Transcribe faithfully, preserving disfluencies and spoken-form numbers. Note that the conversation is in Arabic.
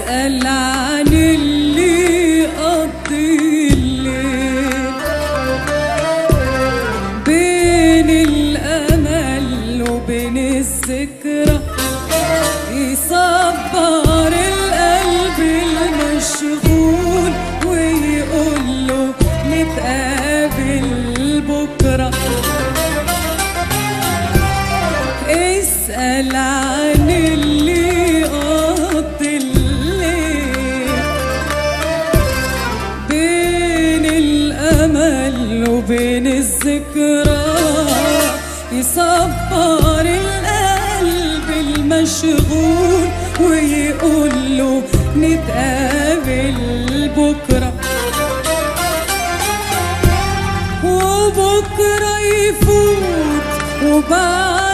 اسأل عن اللي قضي الليل بين الأمل وبين الذكرى، يصبر القلب المشغول ويقوله نتقابل بكرة. اسأل عن اللي قضي الليل بين الأمل وبين الذكرى، يصبر القلب المشغول ويقوله نتقابل بكرة. وبكرة يفوت وبعد